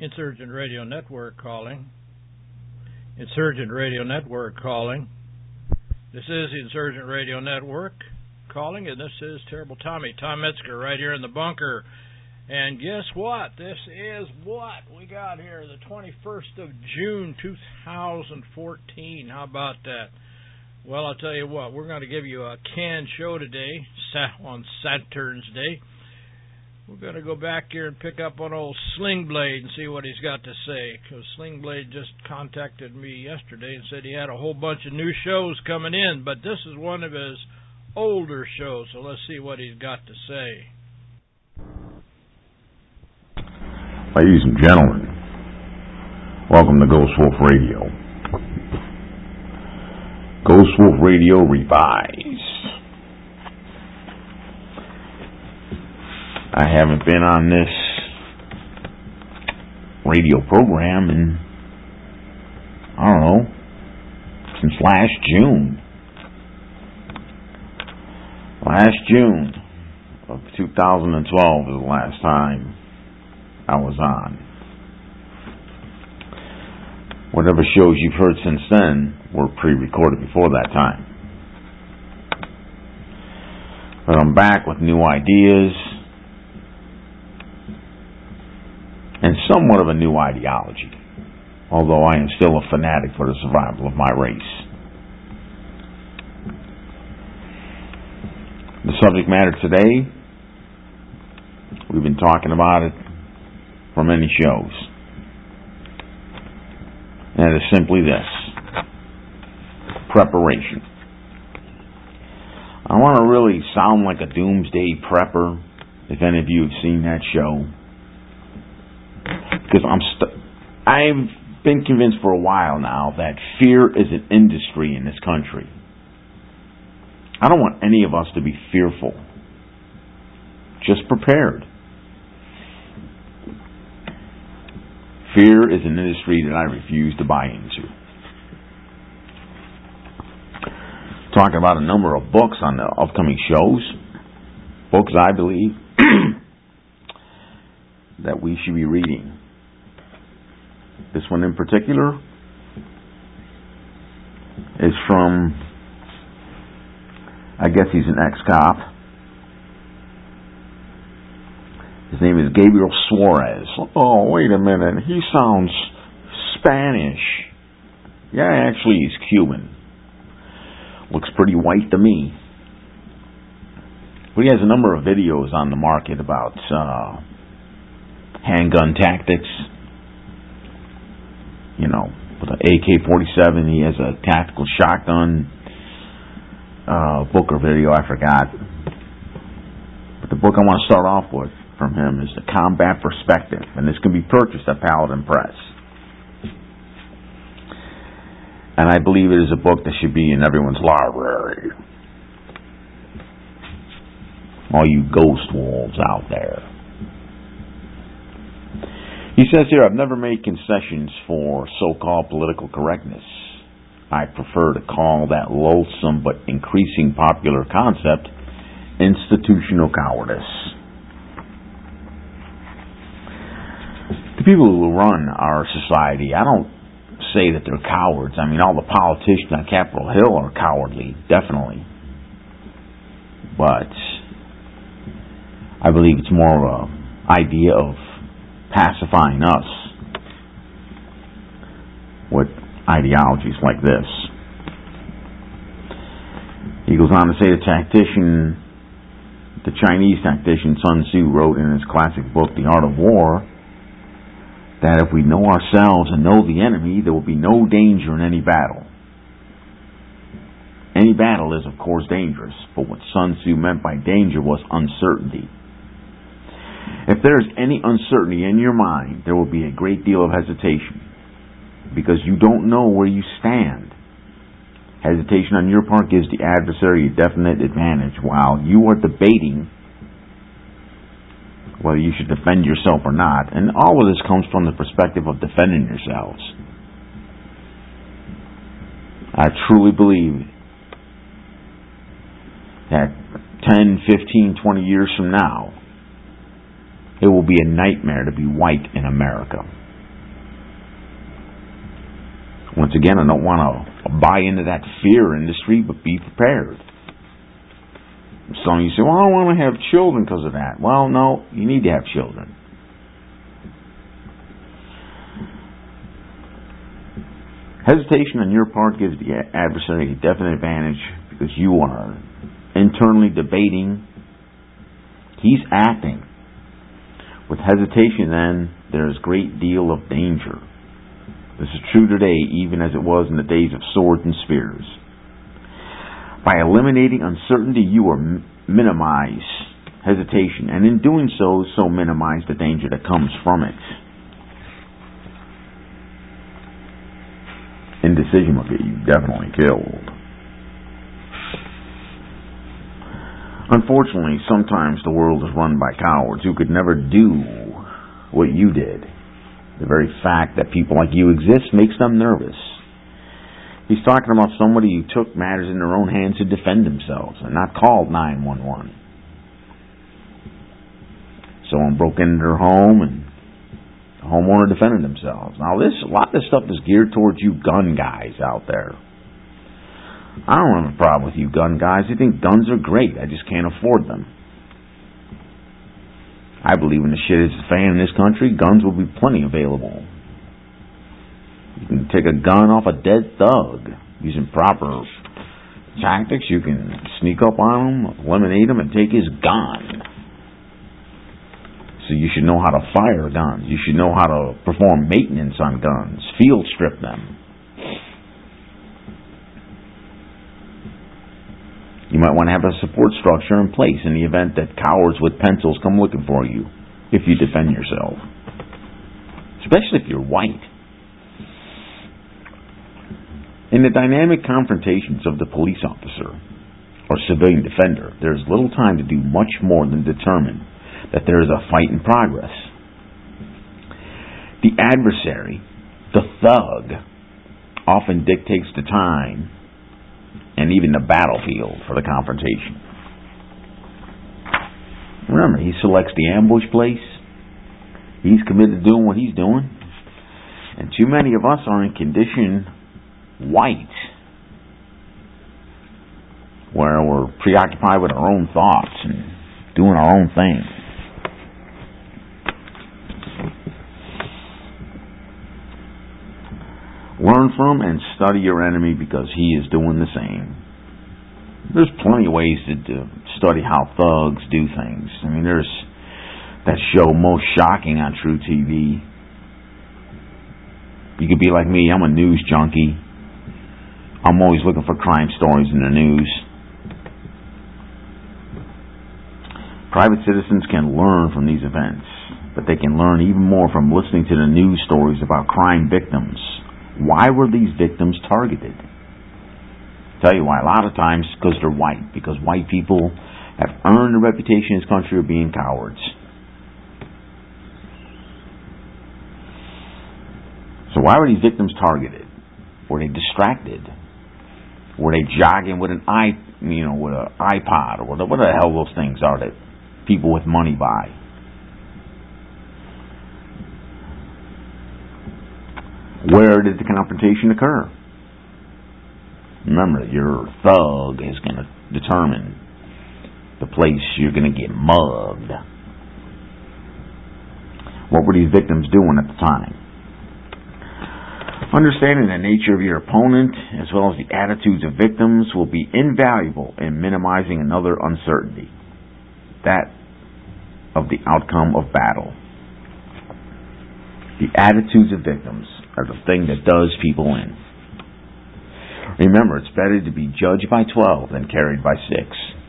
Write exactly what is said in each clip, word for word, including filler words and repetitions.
Insurgent Radio Network calling. Insurgent Radio Network calling. This is the Insurgent Radio Network calling, and this is Terrible Tommy, Tom Metzger, right here in the bunker. And guess what? This is what we got here, the twenty-first of June, two thousand fourteen. How about that? Well, I'll tell you what, we're going to give you a canned show today, on Saturn's Day. We're going to go back here and pick up on old Sling Blade and see what he's got to say, because Sling Blade just contacted me yesterday and said he had a whole bunch of new shows coming in, but this is one of his older shows, so let's see what he's got to say. Ladies and gentlemen, welcome to Ghost Wolf Radio. Ghost Wolf Radio revised. I haven't been on this radio program in, I don't know, since last June. Last June of two thousand twelve is the last time I was on. Whatever shows you've heard since then were pre-recorded before that time. But I'm back with new ideas and somewhat of a new ideology, although I am still a fanatic for the survival of my race. The subject matter today, we've been talking about it for many shows, and it is simply this: preparation. I want to really sound like a doomsday prepper, if any of you have seen that show. Because I'm st- I've been convinced for a while now that fear is an industry in this country. I don't want any of us to be fearful. Just prepared. Fear is an industry that I refuse to buy into. Talking about a number of books on the upcoming shows. Books I believe that we should be reading. This one in particular is from, I guess he's an ex-cop. His name is Gabriel Suarez. Oh, wait a minute. He sounds Spanish. Yeah, actually he's Cuban. Looks pretty white to me. But he has a number of videos on the market about uh, handgun tactics. You know, with an A K forty-seven, he has a tactical shotgun uh, book or video, I forgot. But the book I want to start off with from him is The Combat Perspective, and this can be purchased at Paladin Press. And I believe it is a book that should be in everyone's library. All you ghost wolves out there. He says here, I've never made concessions for so-called political correctness. I prefer to call that loathsome but increasing popular concept institutional cowardice. The people who run our society, I don't say that they're cowards. I mean, all the politicians on Capitol Hill are cowardly, definitely. But I believe it's more of an idea of pacifying us with ideologies like this. He goes on to say the tactician, the Chinese tactician Sun Tzu wrote in his classic book, The Art of War, that if we know ourselves and know the enemy, there will be no danger in any battle. Any battle is, of course, dangerous, but what Sun Tzu meant by danger was uncertainty. If there is any uncertainty in your mind, there will be a great deal of hesitation, because you don't know where you stand. Hesitation on your part gives the adversary a definite advantage, while you are debating whether you should defend yourself or not. And all of this comes from the perspective of defending yourselves. I truly believe that ten, fifteen, twenty years from now, it will be a nightmare to be white in America. Once again, I don't want to buy into that fear industry, but be prepared. Some of you say, well, I don't want to have children because of that. Well, no, you need to have children. Hesitation on your part gives the adversary a definite advantage because you are internally debating. He's acting. With hesitation, then, there is a great deal of danger. This is true today, even as it was in the days of swords and spears. By eliminating uncertainty, you are m- minimize hesitation, and in doing so, so minimize the danger that comes from it. Indecision will get you definitely killed. Unfortunately, sometimes the world is run by cowards who could never do what you did. The very fact that people like you exist makes them nervous. He's talking about somebody who took matters in their own hands to defend themselves and not called nine one one. Someone broke into their home and the homeowner defended themselves. Now, this a lot of this stuff is geared towards you gun guys out there. I don't have a problem with you gun guys. I think guns are great. I just can't afford them. I believe when the shit hits the fan in this country, guns will be plenty available. You can take a gun off a dead thug using proper tactics. You can sneak up on him, eliminate him, and take his gun. So you should know how to fire guns. You should know how to perform maintenance on guns, field strip them. You might want to have a support structure in place in the event that cowards with pencils come looking for you if you defend yourself. Especially if you're white. In the dynamic confrontations of the police officer or civilian defender, there is little time to do much more than determine that there is a fight in progress. The adversary, the thug, often dictates the time and even the battlefield for the confrontation. Remember, he selects the ambush place. He's committed to doing what he's doing. And too many of us are in condition white, where we're preoccupied with our own thoughts and doing our own thing. Learn from and study your enemy because he is doing the same. There's plenty of ways to, to study how thugs do things. I mean, there's that show Most Shocking on True T V. You could be like me. I'm a news junkie. I'm always looking for crime stories in the news. Private citizens can learn from these events, but they can learn even more from listening to the news stories about crime victims. Why were these victims targeted? Tell you why. A lot of times because they're white. Because white people have earned a reputation in this country of being cowards. So why were these victims targeted? Were they distracted? Were they jogging with an i, you know, with an iPod or what the hell those things are that people with money buy? Where did the confrontation occur? Remember, your thug is going to determine the place you're going to get mugged. What were these victims doing at the time? Understanding the nature of your opponent as well as the attitudes of victims will be invaluable in minimizing another uncertainty, that of the outcome of battle. The attitudes of victims are the thing that does people in. Remember, it's better to be judged by twelve than carried by six.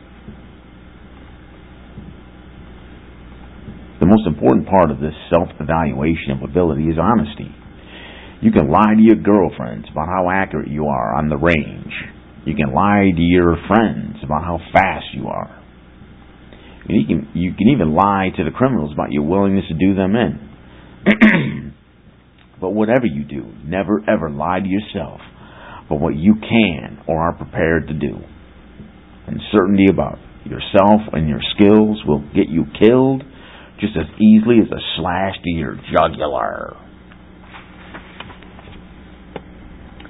The most important part of this self-evaluation of ability is honesty. You can lie to your girlfriends about how accurate you are on the range. You can lie to your friends about how fast you are. You can, you can even lie to the criminals about your willingness to do them in. But whatever you do, never ever lie to yourself about what you can or are prepared to do. Uncertainty about yourself and your skills will get you killed just as easily as a slash to your jugular.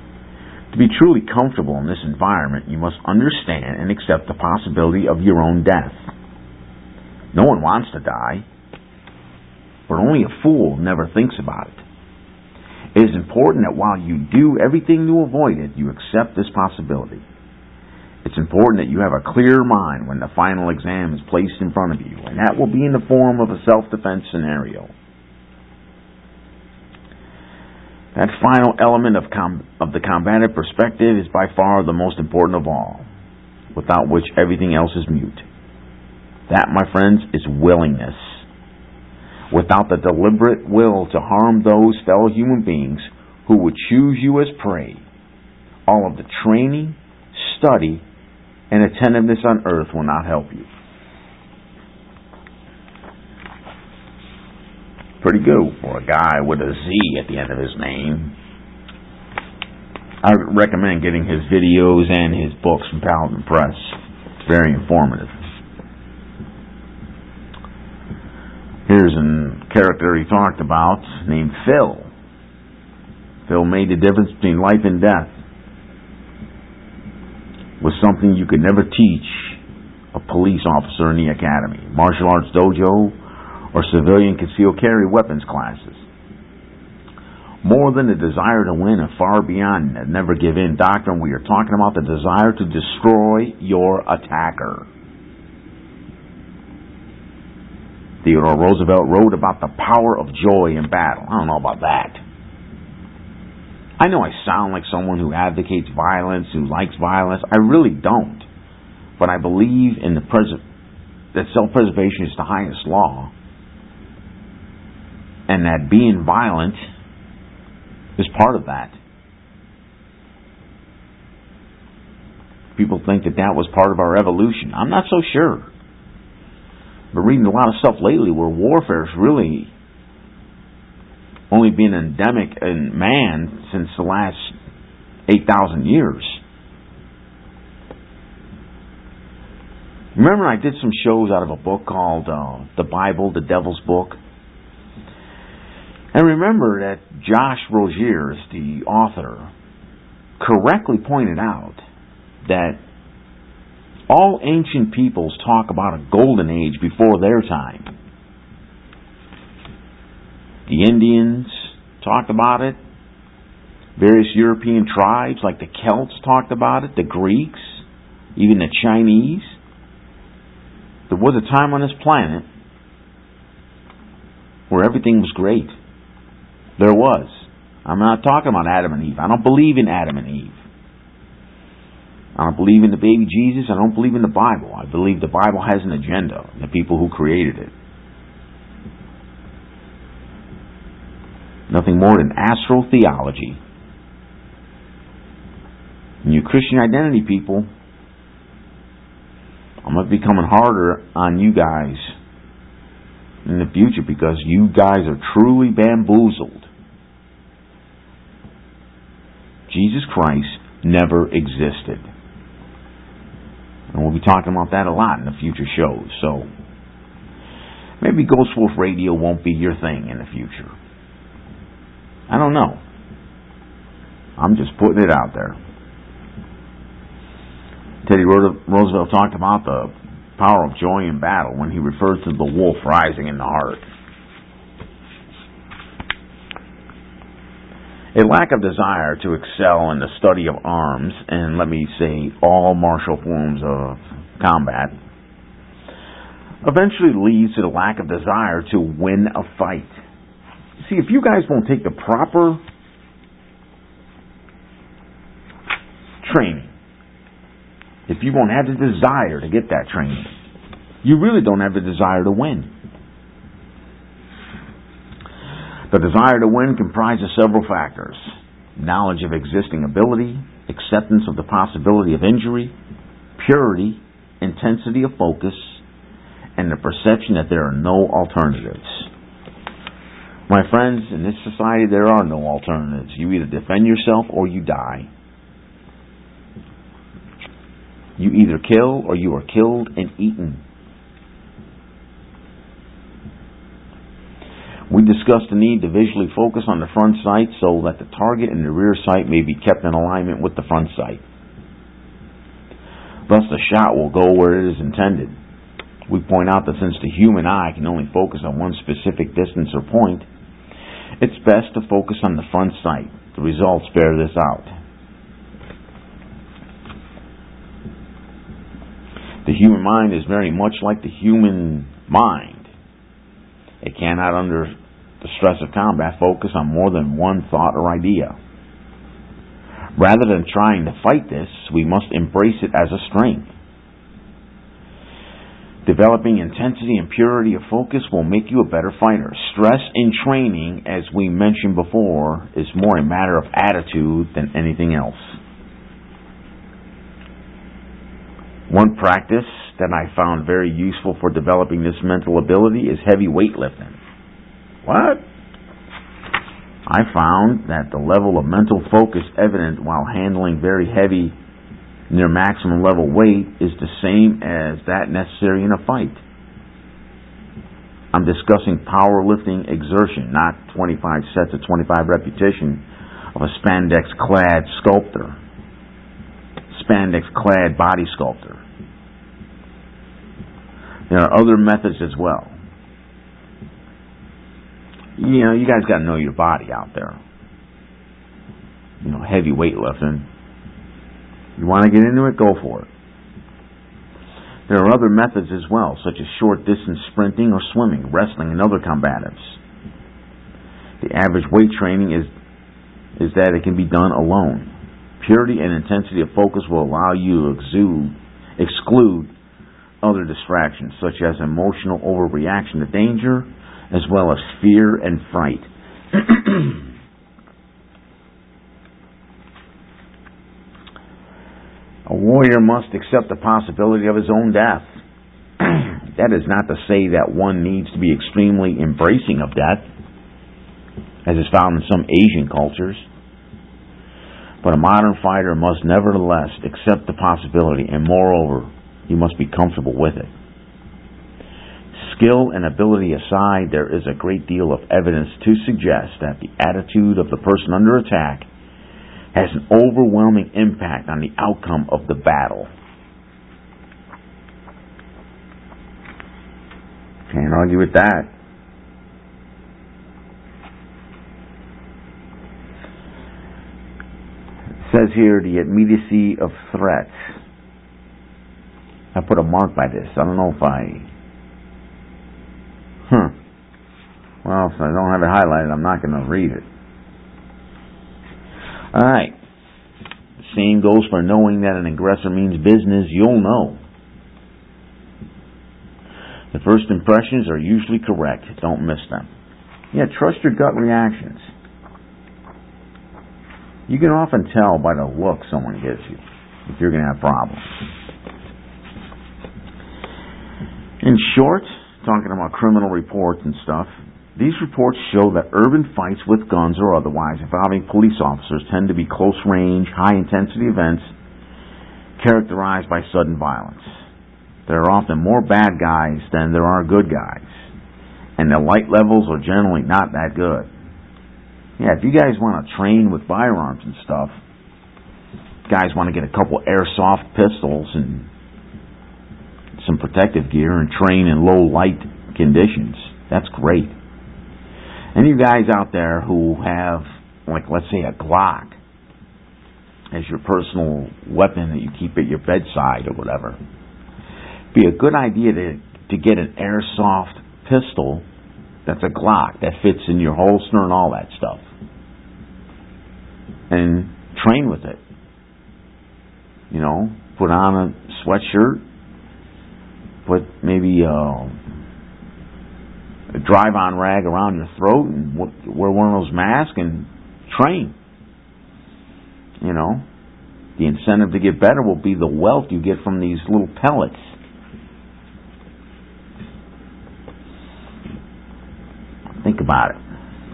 To be truly comfortable in this environment, you must understand and accept the possibility of your own death. No one wants to die, but only a fool never thinks about it. It is important that while you do everything to avoid it, you accept this possibility. It's important that you have a clear mind when the final exam is placed in front of you, and that will be in the form of a self-defense scenario. That final element of, com- of the combative perspective is by far the most important of all, without which everything else is mute. That, my friends, is willingness. Without the deliberate will to harm those fellow human beings who would choose you as prey, all of the training, study, and attentiveness on earth will not help you. Pretty good for a guy with a Z at the end of his name. I recommend getting his videos and his books from Paladin Press. It's very informative. Here's a character he talked about named Phil. Phil made the difference between life and death. Was something you could never teach a police officer in the academy, martial arts dojo, or civilian concealed carry weapons classes. More than the desire to win and far beyond the never give in doctrine, we are talking about the desire to destroy your attacker. Theodore Roosevelt wrote about the power of joy in battle. I don't know about that. I know I sound like someone who advocates violence, who likes violence. I really don't. But I believe in the pres- that self-preservation is the highest law. And that being violent is part of that. People think that that was part of our evolution. I'm not so sure. I've been reading a lot of stuff lately where warfare is really only been endemic in man since the last eight thousand years. Remember, I did some shows out of a book called uh, The Bible, the Devil's Book. And remember that Josh Rogers, the author, correctly pointed out that all ancient peoples talk about a golden age before their time. The Indians talked about it. Various European tribes like the Celts talked about it. The Greeks, even the Chinese. There was a time on this planet where everything was great. There was. I'm not talking about Adam and Eve. I don't believe in Adam and Eve. I don't believe in the baby Jesus. I don't believe in the Bible. I believe the Bible has an agenda, and the people who created it. Nothing more than astral theology. And you Christian identity people, I'm going to be coming harder on you guys in the future because you guys are truly bamboozled. Jesus Christ never existed. And we'll be talking about that a lot in the future shows. So maybe Ghost Wolf Radio won't be your thing in the future. I don't know. I'm just putting it out there. Teddy Roosevelt talked about the power of joy in battle when he referred to the wolf rising in the heart. A lack of desire to excel in the study of arms, and let me say all martial forms of combat, eventually leads to the lack of desire to win a fight. See, if you guys won't take the proper training, if you won't have the desire to get that training, you really don't have the desire to win. The desire to win comprises several factors: knowledge of existing ability, acceptance of the possibility of injury, purity, intensity of focus, and the perception that there are no alternatives. My friends, in this society there are no alternatives. You either defend yourself or you die. You either kill or you are killed and eaten. We discussed the need to visually focus on the front sight so that the target and the rear sight may be kept in alignment with the front sight. Thus, the shot will go where it is intended. We point out that since the human eye can only focus on one specific distance or point, it's best to focus on the front sight. The results bear this out. The human mind is very much like the human mind. It cannot, under the stress of combat, focus on more than one thought or idea. Rather than trying to fight this, we must embrace it as a strength. Developing intensity and purity of focus will make you a better fighter. Stress in training, as we mentioned before, is more a matter of attitude than anything else. One practice that I found very useful for developing this mental ability is heavy weightlifting. What? I found that the level of mental focus evident while handling very heavy, near maximum level weight is the same as that necessary in a fight. I'm discussing powerlifting exertion, not twenty-five sets of twenty-five repetition of a spandex-clad sculptor, spandex-clad body sculptor. There are other methods as well. You know, you guys got to know your body out there. You know, heavy weightlifting. You want to get into it, go for it. There are other methods as well, such as short distance sprinting or swimming, wrestling, and other combatives. The average weight training is is that it can be done alone. Purity and intensity of focus will allow you to exude, exclude other distractions, such as emotional overreaction to danger, as well as fear and fright. A warrior must accept the possibility of his own death. That is not to say that one needs to be extremely embracing of death, as is found in some Asian cultures. But a modern fighter must nevertheless accept the possibility, and moreover, he must be comfortable with it. Skill and ability aside, there is a great deal of evidence to suggest that the attitude of the person under attack has an overwhelming impact on the outcome of the battle. Can't argue with that. It says here, the immediacy of threats. I put a mark by this. I don't know if I... Huh. Well, if I don't have it highlighted, I'm not going to read it. Alright. Same goes for knowing that an aggressor means business. You'll know. The first impressions are usually correct. Don't miss them. Yeah, trust your gut reactions. You can often tell by the look someone gives you if you're going to have problems. In short, talking about criminal reports and stuff, these reports show that urban fights with guns or otherwise involving police officers tend to be close-range, high-intensity events characterized by sudden violence. There are often more bad guys than there are good guys, and the light levels are generally not that good. Yeah, if you guys want to train with firearms and stuff, guys want to get a couple airsoft pistols and some protective gear and train in low light conditions, that's great. Any of you guys out there who have, like, let's say a Glock as your personal weapon that you keep at your bedside or whatever, it'd be a good idea to, to get an airsoft pistol that's a Glock that fits in your holster and all that stuff, and train with it. You know, put on a sweatshirt, put maybe a, a drive-on rag around your throat, and wear one of those masks and train. You know, the incentive to get better will be the wealth you get from these little pellets. Think about it.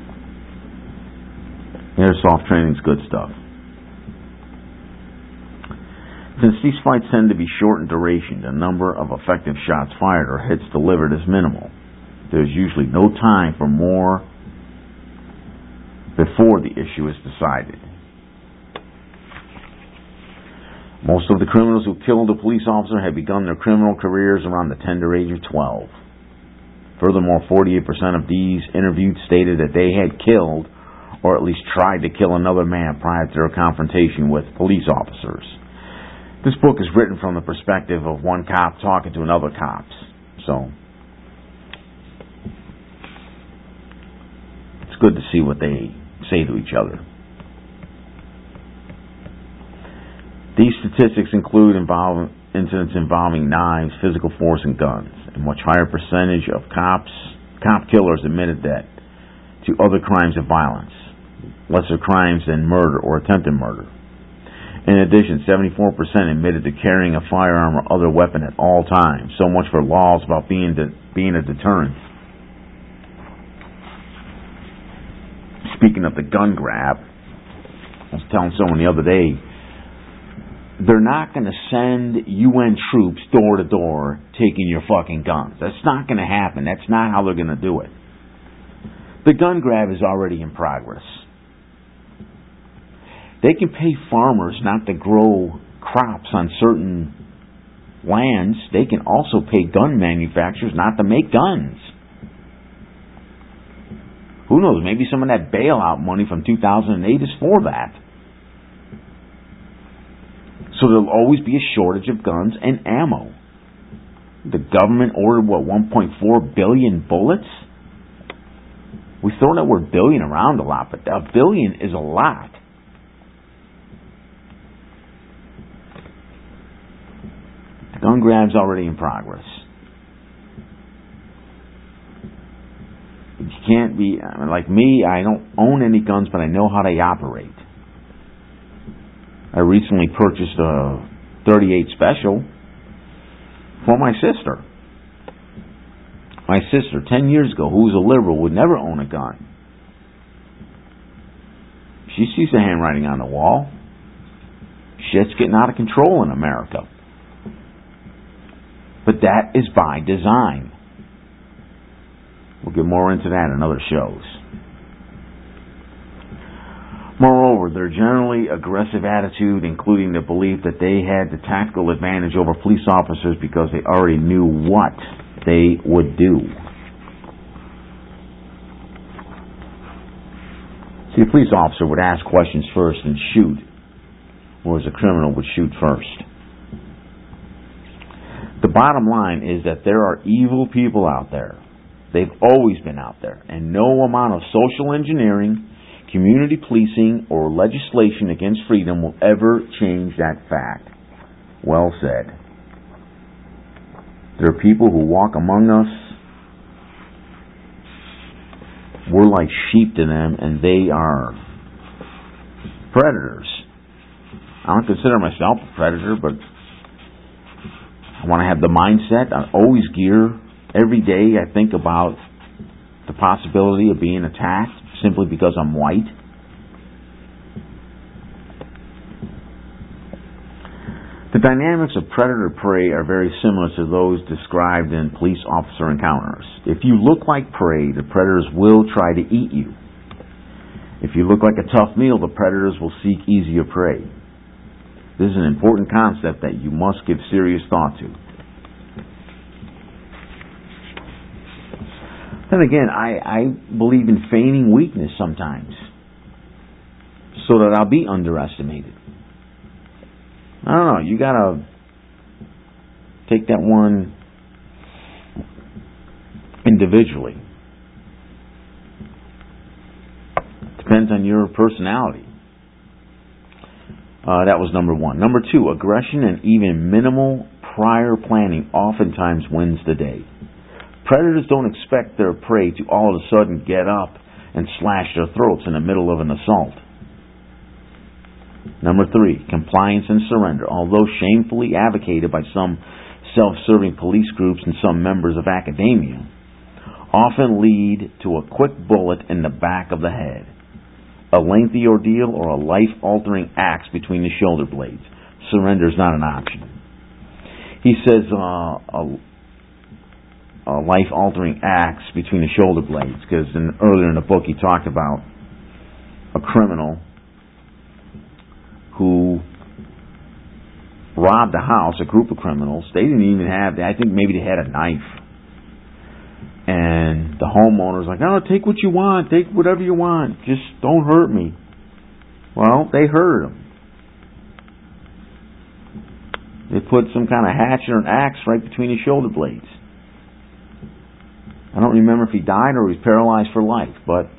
Airsoft training's good stuff. Since these fights tend to be short in duration, the number of effective shots fired or hits delivered is minimal. There's usually no time for more before the issue is decided. Most of the criminals who killed a police officer had begun their criminal careers around the tender age of twelve. Furthermore, forty-eight percent of these interviewed stated that they had killed or at least tried to kill another man prior to their confrontation with police officers. This book is written from the perspective of one cop talking to another cop. So, it's good to see what they say to each other. These statistics include involve, incidents involving knives, physical force, and guns. A much higher percentage of cops, cop killers admitted that to other crimes of violence, lesser crimes than murder or attempted murder. In addition, seventy-four percent admitted to carrying a firearm or other weapon at all times. So much for laws about being de- being a deterrent. Speaking of the gun grab, I was telling someone the other day, they're not going to send U N troops door to door taking your fucking guns. That's not going to happen. That's not how they're going to do it. The gun grab is already in progress. They can pay farmers not to grow crops on certain lands. They can also pay gun manufacturers not to make guns. Who knows? Maybe some of that bailout money from two thousand eight is for that. So there'll always be a shortage of guns and ammo. The government ordered, what, one point four billion bullets? We throw that word billion around a lot, but a billion is a lot. The gun grab's already in progress. You can't be, I mean, like me, I don't own any guns, but I know how they operate. I recently purchased a thirty-eight Special for my sister. My sister, ten years ago, who was a liberal, would never own a gun. She sees the handwriting on the wall. Shit's getting out of control in America. But that is by design. We'll get more into that in other shows. Moreover, their generally aggressive attitude, including the belief that they had the tactical advantage over police officers because they already knew what they would do. See, a police officer would ask questions first and shoot, whereas a criminal would shoot first. The bottom line is that there are evil people out there. They've always been out there, and no amount of social engineering, community policing, or legislation against freedom will ever change that fact. Well said. There are people who walk among us. We're like sheep to them, and they are predators. I don't consider myself a predator, but I want to have the mindset. I always gear. Every day I think about the possibility of being attacked simply because I'm white. The dynamics of predator-prey are very similar to those described in police officer encounters. If you look like prey, the predators will try to eat you. If you look like a tough meal, the predators will seek easier prey. This is an important concept that you must give serious thought to. Then again, I, I believe in feigning weakness sometimes so that I'll be underestimated. I don't know, you gotta take that one individually. Depends on your personality. Uh, that was number one. Number two, aggression and even minimal prior planning oftentimes wins the day. Predators don't expect their prey to all of a sudden get up and slash their throats in the middle of an assault. Number three, compliance and surrender. Although shamefully advocated by some self-serving police groups and some members of academia, often lead to a quick bullet in the back of the head, a lengthy ordeal, or a life-altering axe between the shoulder blades. Surrender is not an option. He says uh, a A life-altering axe between the shoulder blades, because earlier in the book he talked about a criminal who robbed a house, a group of criminals. They didn't even have, I think maybe they had a knife. And the homeowner's like, oh, take what you want, take whatever you want, just don't hurt me. Well, they hurt him. They put some kind of hatchet or an axe right between his shoulder blades. I don't remember if he died or he was paralyzed for life, but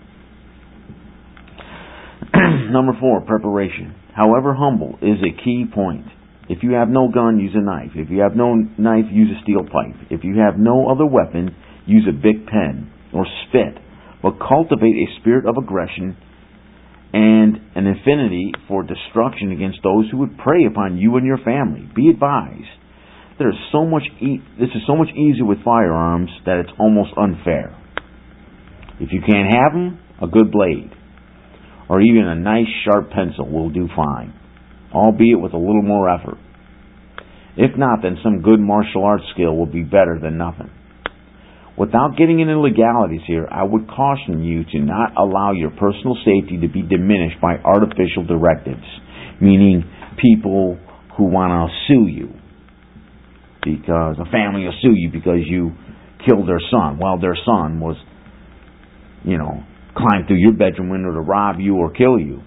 number four, preparation. However humble is a key point. If you have no gun, use a knife. If you have no knife, use a steel pipe. If you have no other weapon, use a big pen or spit. But cultivate a spirit of aggression and an affinity for destruction against those who would prey upon you and your family. Be advised, there is so much. E- this is so much easier with firearms that it's almost unfair. If you can't have them, a good blade or even a nice sharp pencil will do fine, albeit with a little more effort. If not, then some good martial arts skill will be better than nothing. Without getting into legalities here, I would caution you to not allow your personal safety to be diminished by artificial directives, meaning people who want to sue you. Because a family will sue you because you killed their son. Well, their son was, you know, climbed through your bedroom window to rob you or kill you.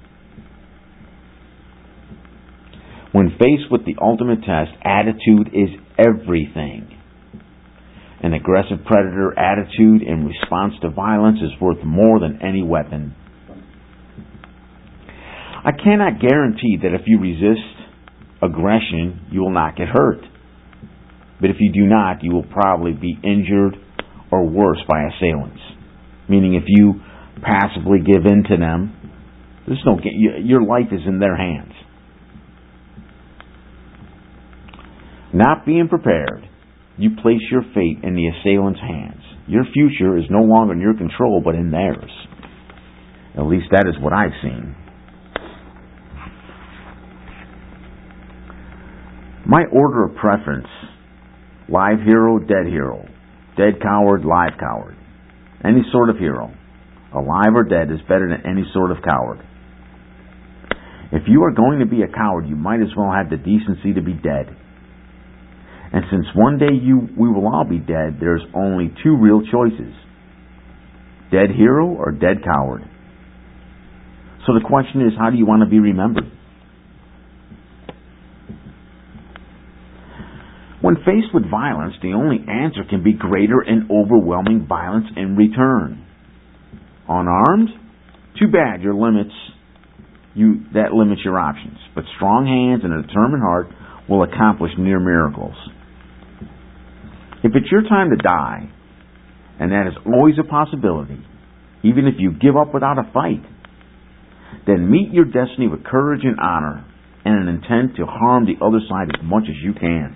When faced with the ultimate test, attitude is everything. An aggressive predator attitude in response to violence is worth more than any weapon. I cannot guarantee that if you resist aggression, you will not get hurt. But if you do not, you will probably be injured or worse by assailants. Meaning if you passively give in to them, there's no, your life is in their hands. Not being prepared, you place your fate in the assailant's hands. Your future is no longer in your control, but in theirs. At least that is what I've seen. My order of preference: live hero, dead hero. Dead coward, live coward. Any sort of hero, alive or dead, is better than any sort of coward. If you are going to be a coward, you might as well have the decency to be dead. And since one day you we will all be dead, there's only two real choices: dead hero or dead coward. So the question is, how do you want to be remembered? When faced with violence, the only answer can be greater and overwhelming violence in return. Unarmed? Too bad, your limits you that limits your options. But strong hands and a determined heart will accomplish near miracles. If it's your time to die, and that is always a possibility, even if you give up without a fight, then meet your destiny with courage and honor and an intent to harm the other side as much as you can.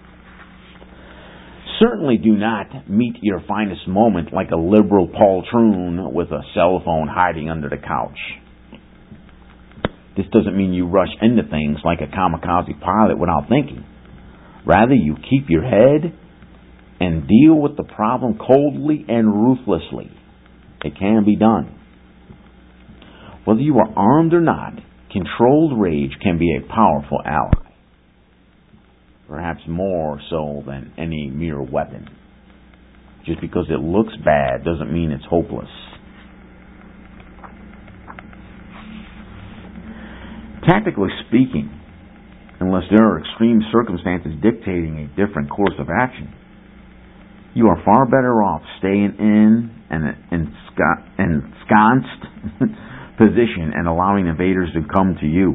Certainly do not meet your finest moment like a liberal poltroon with a cell phone hiding under the couch. This doesn't mean you rush into things like a kamikaze pilot without thinking. Rather, you keep your head and deal with the problem coldly and ruthlessly. It can be done. Whether you are armed or not, controlled rage can be a powerful ally. Perhaps more so than any mere weapon. Just because it looks bad doesn't mean it's hopeless. Tactically speaking, unless there are extreme circumstances dictating a different course of action, you are far better off staying in an ensconced position and allowing invaders to come to you.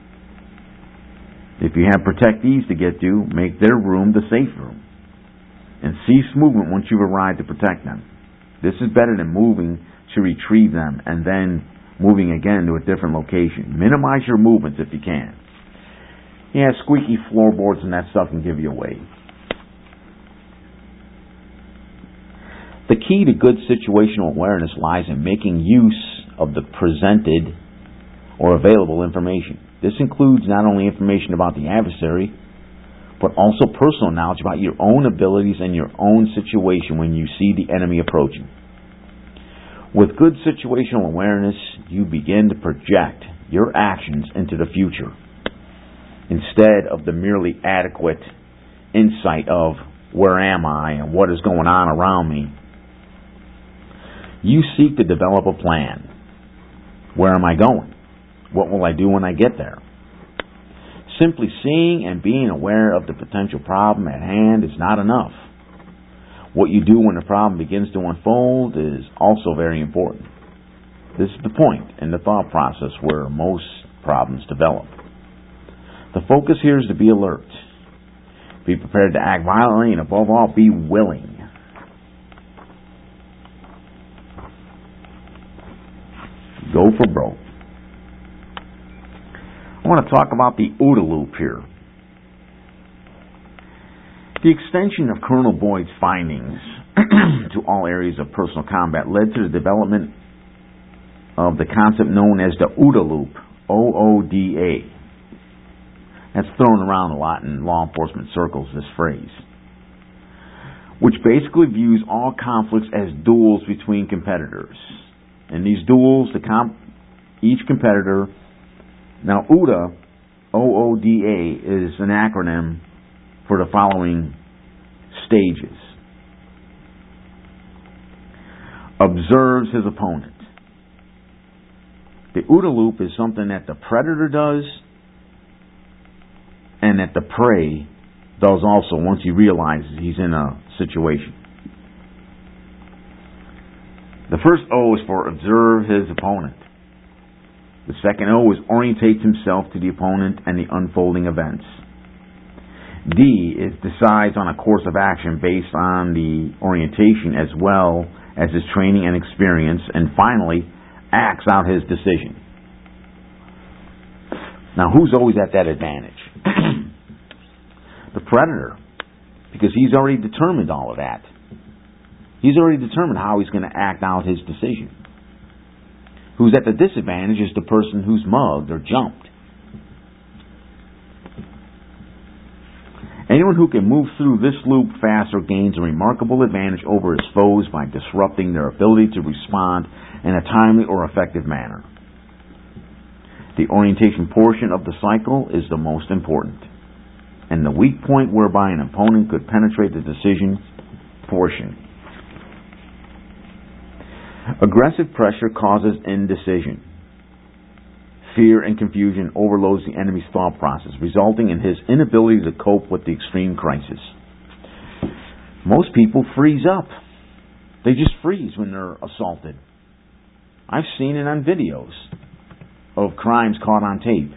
If you have protectees to get to, make their room the safe room, and cease movement once you've arrived to protect them. This is better than moving to retrieve them and then moving again to a different location. Minimize your movements if you can. Yeah, squeaky floorboards and that stuff can give you away. The key to good situational awareness lies in making use of the presented or available information. This includes not only information about the adversary, but also personal knowledge about your own abilities and your own situation when you see the enemy approaching. With good situational awareness, you begin to project your actions into the future instead of the merely adequate insight of where am I and what is going on around me. You seek to develop a plan. Where am I going? What will I do when I get there? Simply seeing and being aware of the potential problem at hand is not enough. What you do when the problem begins to unfold is also very important. This is the point in the thought process where most problems develop. The focus here is to be alert, be prepared to act violently, and above all, be willing. Go for broke. I want to talk about the OODA loop here. The extension of Colonel Boyd's findings to all areas of personal combat led to the development of the concept known as the OODA loop, O O D A. That's thrown around a lot in law enforcement circles, this phrase, which basically views all conflicts as duels between competitors. In these duels, the comp- each competitor, now OODA, O O D A, is an acronym for the following stages. Observes his opponent. The OODA loop is something that the predator does and that the prey does also once he realizes he's in a situation. The first O is for observe his opponent. The second O is orientates himself to the opponent and the unfolding events. D is decides on a course of action based on the orientation as well as his training and experience, and finally acts out his decision. Now, who's always at that advantage? The predator, because he's already determined all of that. He's already determined how he's going to act out his decision. Who's at the disadvantage is the person who's mugged or jumped. Anyone who can move through this loop faster gains a remarkable advantage over his foes by disrupting their ability to respond in a timely or effective manner. The orientation portion of the cycle is the most important, and the weak point whereby an opponent could penetrate the decision portion. Aggressive pressure causes indecision. Fear and confusion overloads the enemy's thought process, resulting in his inability to cope with the extreme crisis. Most people freeze up. They just freeze when they're assaulted. I've seen it on videos of crimes caught on tape.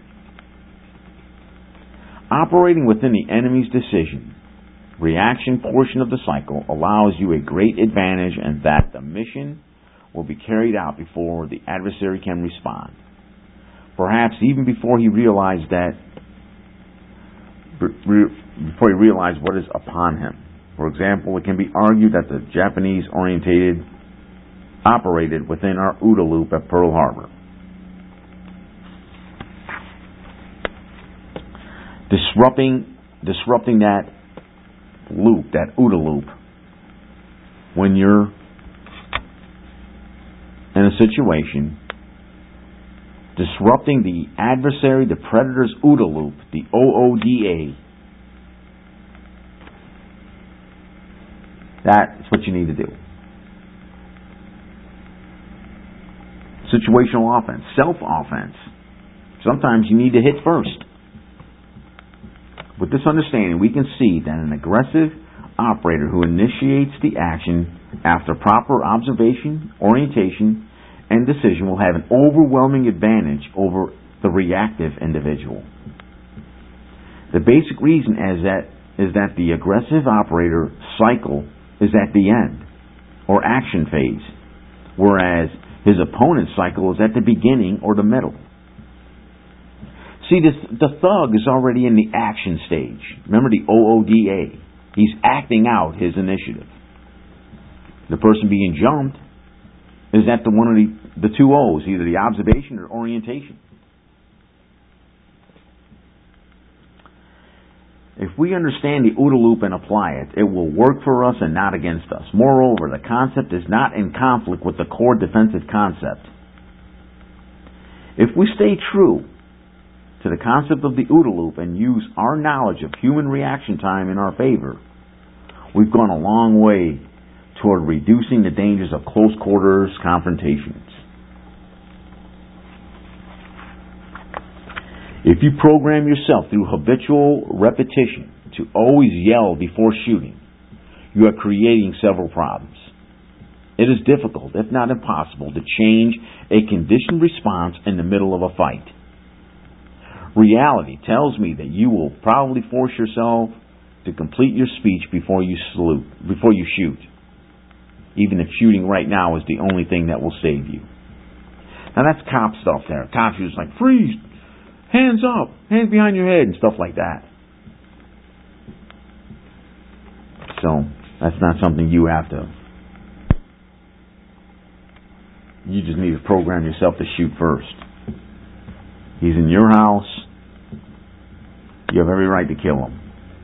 Operating within the enemy's decision, reaction portion of the cycle allows you a great advantage in that the mission will be carried out before the adversary can respond. Perhaps even before he realized that, before he realized what is upon him. For example, it can be argued that the Japanese orientated operated within our OODA loop at Pearl Harbor. Disrupting, disrupting that loop, that OODA loop, when you're in a situation, disrupting the adversary, the predator's OODA loop, the O O D A, that's what you need to do. Situational offense, self-offense. Sometimes you need to hit first. With this understanding, we can see that an aggressive operator who initiates the action after proper observation, orientation, and decision will have an overwhelming advantage over the reactive individual. The basic reason is that is that the aggressive operator cycle is at the end, or action phase, whereas his opponent's cycle is at the beginning or the middle. See, this, the thug is already in the action stage. Remember the O O D A. He's acting out his initiative. The person being jumped is at the one of the, the two O's, either the observation or orientation. If we understand the OODA loop and apply it, it will work for us and not against us. Moreover, the concept is not in conflict with the core defensive concept. If we stay true to the concept of the OODA loop and use our knowledge of human reaction time in our favor, we've gone a long way toward reducing the dangers of close quarters confrontations. If you program yourself through habitual repetition to always yell before shooting, you are creating several problems. It is difficult, if not impossible, to change a conditioned response in the middle of a fight. Reality tells me that you will probably force yourself to complete your speech before you salute, before you shoot, even if shooting right now is the only thing that will save you. Now that's cop stuff there. Cops are just like, freeze, hands up, hands behind your head, and stuff like that. So that's not something you have to. You just need to program yourself to shoot first. He's in your house. You have every right to kill him.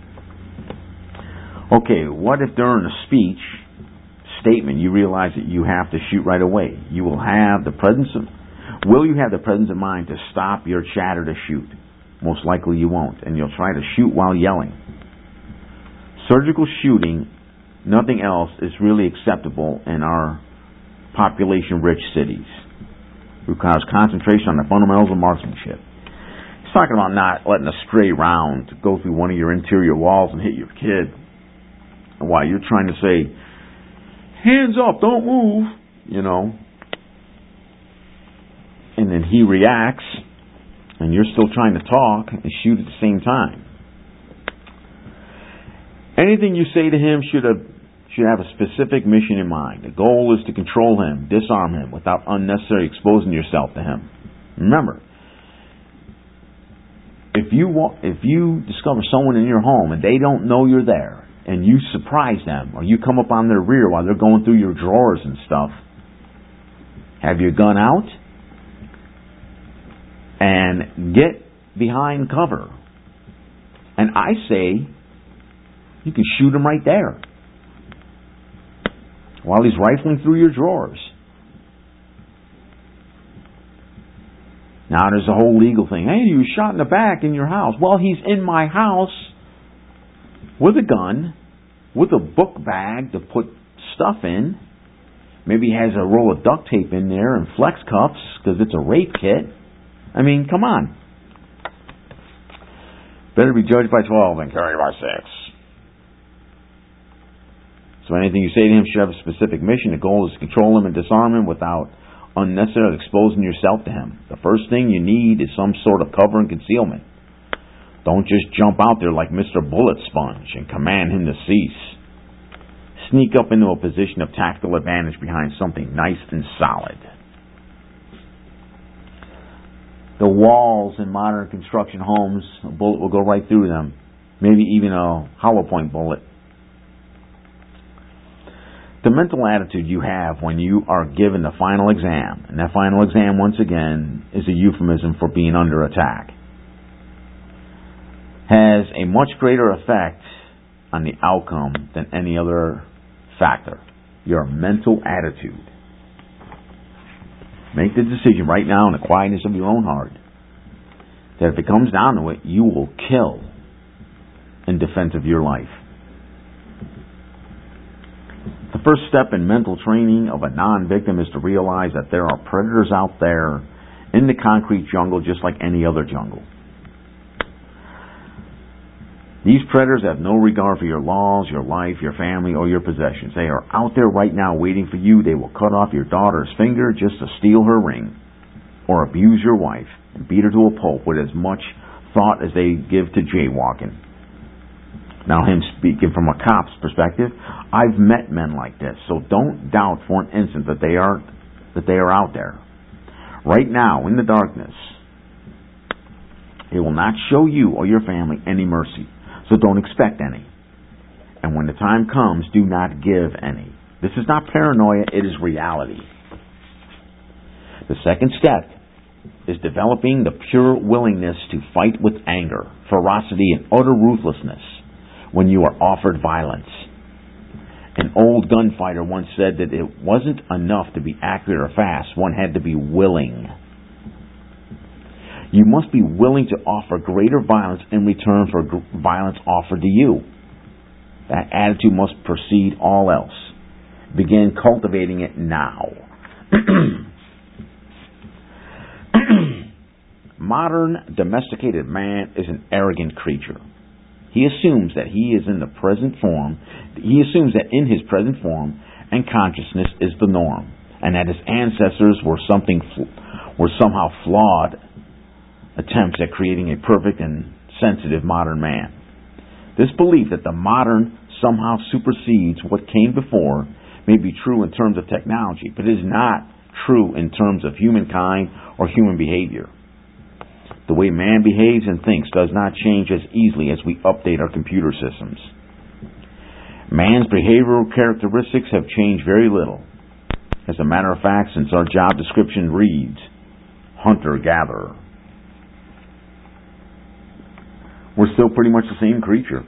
Okay, what if during a speech statement you realize that you have to shoot right away? You will have the presence of, will you have the presence of mind to stop your chatter to shoot? Most likely you won't, and you'll try to shoot while yelling. Surgical shooting, nothing else, is really acceptable in our population-rich cities. It requires concentration on the fundamentals of marksmanship. He's talking about not letting a stray round go through one of your interior walls and hit your kid while you're trying to say, hands up, don't move, you know. And then he reacts, and you're still trying to talk and shoot at the same time. Anything you say to him should have should have a specific mission in mind. The goal is to control him, disarm him, without unnecessarily exposing yourself to him. Remember, if you wa- if you discover someone in your home and they don't know you're there, and you surprise them, or you come up on their rear while they're going through your drawers and stuff, have your gun out and get behind cover. And I say, you can shoot him right there while he's rifling through your drawers. Now there's a whole legal thing. Hey, you were shot in the back in your house. Well, he's in my house with a gun, with a book bag to put stuff in. Maybe he has a roll of duct tape in there and flex cuffs because it's a rape kit. I mean, come on. Better be judged by twelve than carried by six. So anything you say to him should have a specific mission. The goal is to control him and disarm him without unnecessarily exposing yourself to him. The first thing you need is some sort of cover and concealment. Don't just jump out there like Mister Bullet Sponge and command him to cease. Sneak up into a position of tactical advantage behind something nice and solid. The walls in modern construction homes, a bullet will go right through them. Maybe even a hollow point bullet. The mental attitude you have when you are given the final exam, and that final exam, once again, is a euphemism for being under attack, has a much greater effect on the outcome than any other factor. Your mental attitude. Make the decision right now in the quietness of your own heart that if it comes down to it, you will kill in defense of your life. The first step in mental training of a non-victim is to realize that there are predators out there in the concrete jungle just like any other jungle. These predators have no regard for your laws, your life, your family, or your possessions. They are out there right now waiting for you. They will cut off your daughter's finger just to steal her ring, or abuse your wife and beat her to a pulp with as much thought as they give to jaywalking. Now, him speaking from a cop's perspective, I've met men like this, so don't doubt for an instant that they are that they are out there. Right now, in the darkness, they will not show you or your family any mercy, so don't expect any. And when the time comes, do not give any. This is not paranoia, it is reality. The second step is developing the pure willingness to fight with anger, ferocity, and utter ruthlessness when you are offered violence. An old gunfighter once said that it wasn't enough to be accurate or fast. One had to be willing. You must be willing to offer greater violence in return for gr- violence offered to you. That attitude must precede all else. Begin cultivating it now. Modern domesticated man is an arrogant creature. He assumes that he is in the present form, he assumes that in his present form and consciousness is the norm, and that his ancestors were something were somehow flawed attempts at creating a perfect and sensitive modern man. This belief that the modern somehow supersedes what came before may be true in terms of technology, but it is not true in terms of humankind or human behavior. The way man behaves and thinks does not change as easily as we update our computer systems. Man's behavioral characteristics have changed very little. As a matter of fact, since our job description reads hunter-gatherer, we're still pretty much the same creature.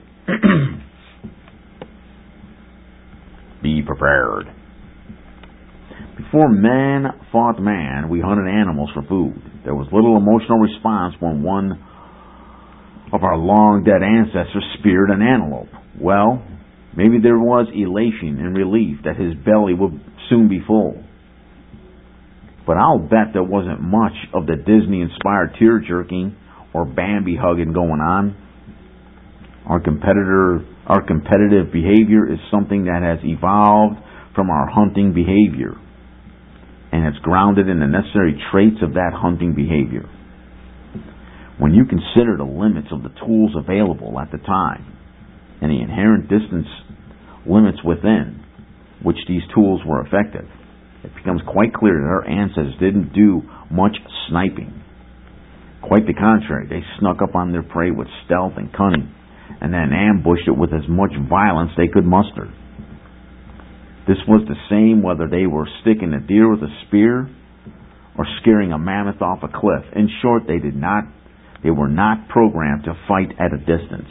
Be prepared. Before man fought man, we hunted animals for food. There was little emotional response when one of our long-dead ancestors speared an antelope. Well, maybe there was elation and relief that his belly would soon be full. But I'll bet there wasn't much of the Disney-inspired tear-jerking or Bambi-hugging going on. Our competitor, our competitive behavior is something that has evolved from our hunting behavior, and it's grounded in the necessary traits of that hunting behavior. When you consider the limits of the tools available at the time and the inherent distance limits within which these tools were effective, it becomes quite clear that our ancestors didn't do much sniping. Quite the contrary, they snuck up on their prey with stealth and cunning, and then ambushed it with as much violence they could muster. This was the same whether they were sticking a deer with a spear or scaring a mammoth off a cliff. In short, they did not, they were not programmed to fight at a distance.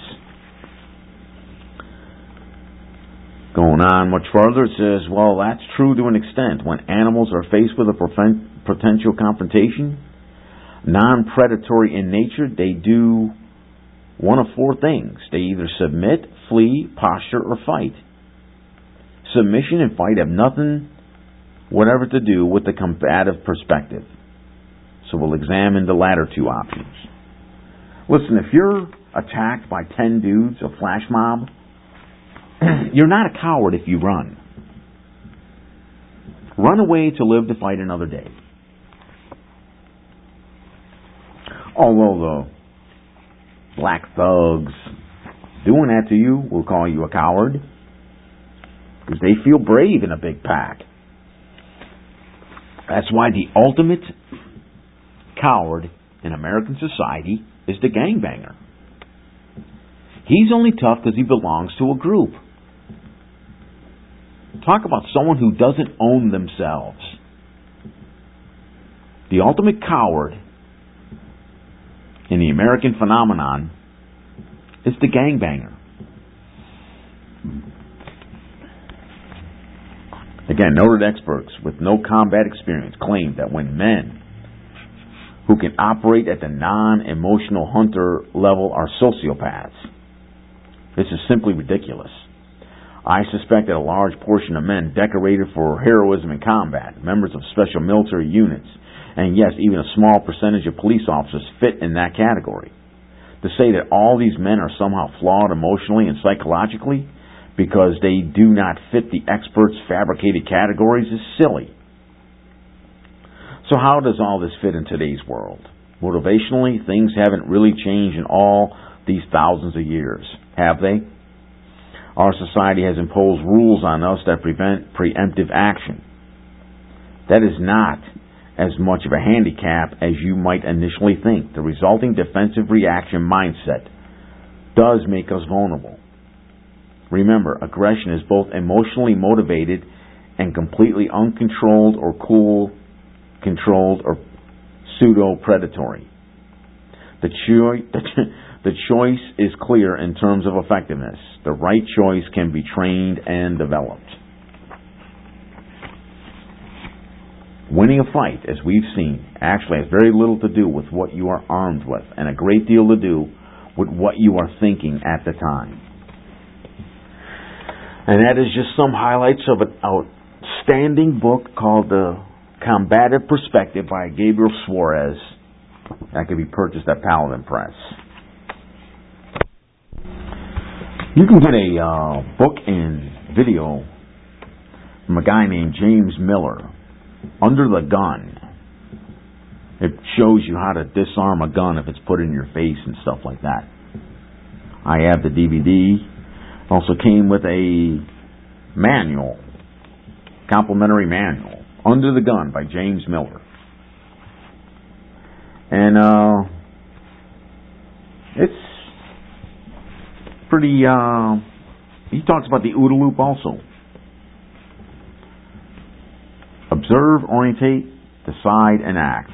Going on much further, it says, well, that's true to an extent. When animals are faced with a potential confrontation, non-predatory in nature, they do one of four things. They either submit, flee, posture, or fight. Submission and fight have nothing whatever to do with the combative perspective. So we'll examine the latter two options. Listen, if you're attacked by ten dudes, a flash mob, you're not a coward if you run. Run away to live to fight another day. Although the black thugs doing that to you will call you a coward, because they feel brave in a big pack. That's why the ultimate coward in American society is the gangbanger. He's only tough because he belongs to a group. Talk about someone who doesn't own themselves. The ultimate coward in the American phenomenon is the gangbanger. Again, noted experts with no combat experience claim that when men who can operate at the non-emotional hunter level are sociopaths, this is simply ridiculous. I suspect that a large portion of men decorated for heroism in combat, members of special military units, and yes, even a small percentage of police officers fit in that category. To say that all these men are somehow flawed emotionally and psychologically because they do not fit the experts' fabricated categories is silly. So how does all this fit in today's world? Motivationally, things haven't really changed in all these thousands of years, have they? Our society has imposed rules on us that prevent preemptive action. That is not as much of a handicap as you might initially think. The resulting defensive reaction mindset does make us vulnerable. Remember, aggression is both emotionally motivated and completely uncontrolled or cool, controlled or pseudo-predatory. The, cho- the choice is clear in terms of effectiveness. The right choice can be trained and developed. Winning a fight, as we've seen, actually has very little to do with what you are armed with, and a great deal to do with what you are thinking at the time. And that is just some highlights of an outstanding book called The Combative Perspective by Gabriel Suarez. That can be purchased at Paladin Press. You can get a uh, book and video from a guy named James Miller, Under the Gun. It shows you how to disarm a gun if it's put in your face and stuff like that. I have the D V D. It also came with a manual, complimentary manual, Under the Gun by James Miller. And uh, it's pretty, uh, he talks about the OODA loop also. Observe, orientate, decide, and act.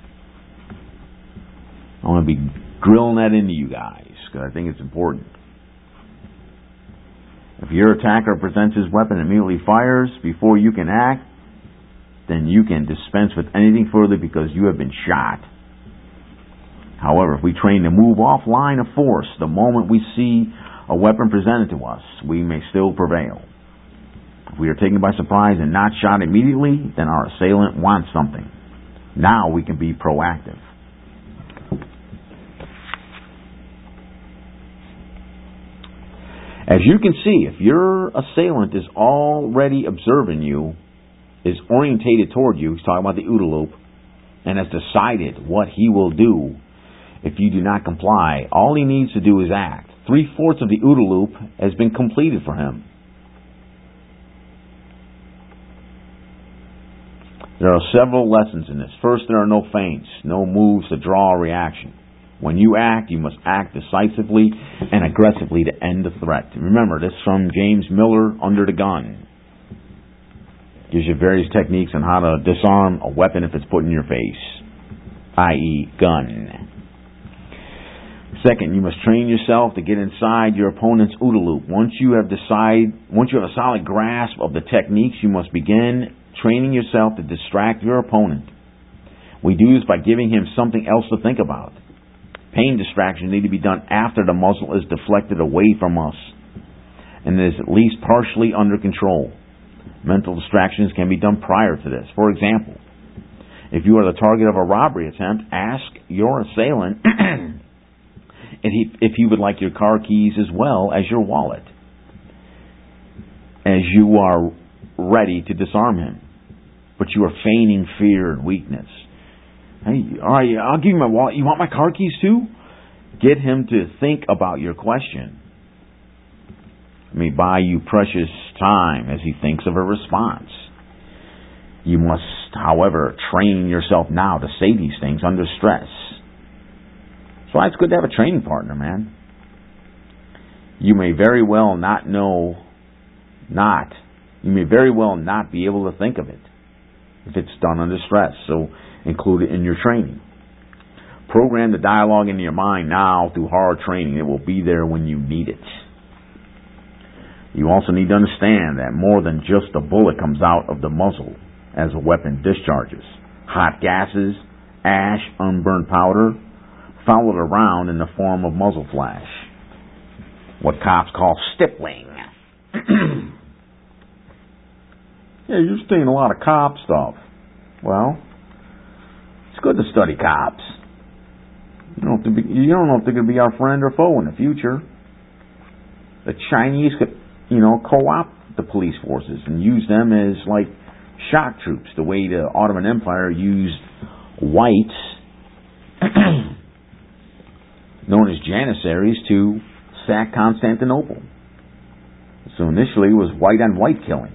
I want to be drilling that into you guys, because I think it's important. If your attacker presents his weapon and immediately fires before you can act, then you can dispense with anything further because you have been shot. However, if we train to move off line of force the moment we see a weapon presented to us, we may still prevail. If we are taken by surprise and not shot immediately, then our assailant wants something. Now we can be proactive. As you can see, if your assailant is already observing you, is orientated toward you, he's talking about the OODA loop, and has decided what he will do if you do not comply, all he needs to do is act. Three-fourths of the OODA loop has been completed for him. There are several lessons in this. First, there are no feints, no moves to draw a reaction. When you act, you must act decisively and aggressively to end the threat. Remember, this is from James Miller, Under the Gun. Gives you various techniques on how to disarm a weapon if it's put in your face, that is gun. Second, you must train yourself to get inside your opponent's OODA loop. Once you have decide, once you have a solid grasp of the techniques, you must begin training yourself to distract your opponent. We do this by giving him something else to think about. Pain distractions need to be done after the muzzle is deflected away from us and is at least partially under control. Mental distractions can be done prior to this. For example, if you are the target of a robbery attempt, ask your assailant if he, if he would like your car keys as well as your wallet, as you are ready to disarm him. But you are feigning fear and weakness. Hey, all right, I'll give you my wallet. You want my car keys too? Get him to think about your question. It may buy you precious time as he thinks of a response. You must, however, train yourself now to say these things under stress. That's why it's good to have a training partner, man. You may very well not know, not, you may very well not be able to think of it if it's done under stress. So include it in your training. Program the dialogue into your mind now through hard training. It will be there when you need it. You also need to understand that more than just a bullet comes out of the muzzle as a weapon discharges. Hot gases, ash, unburned powder, followed around in the form of muzzle flash. What cops call stippling. Yeah, you're studying a lot of cop stuff. Well, it's good to study cops. You don't, have to be, you don't know if they're going to be our friend or foe in the future. The Chinese could, you know, co-opt the police forces and use them as like shock troops, the way the Ottoman Empire used whites, known as Janissaries, to sack Constantinople. So initially it was white-on-white killing.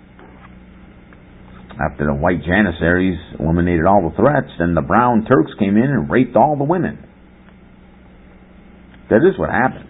After the white Janissaries eliminated all the threats, then the brown Turks came in and raped all the women. That is what happened.